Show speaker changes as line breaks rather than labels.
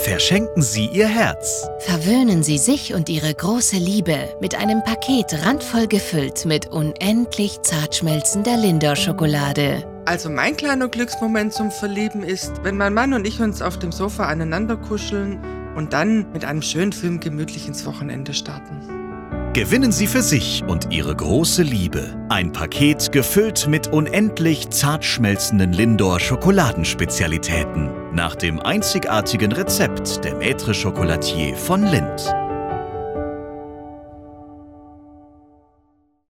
Verschenken Sie Ihr Herz.
Verwöhnen Sie sich und Ihre große Liebe mit einem Paket randvoll gefüllt mit unendlich zart schmelzender Lindor-Schokolade.
Also mein kleiner Glücksmoment zum Verlieben ist, wenn mein Mann und ich uns auf dem Sofa aneinander kuscheln und dann mit einem schönen Film gemütlich ins Wochenende starten.
Gewinnen Sie für sich und Ihre große Liebe ein Paket gefüllt mit unendlich zart schmelzenden Lindor-Schokoladenspezialitäten nach dem einzigartigen Rezept der Maître Chocolatier von Lindt.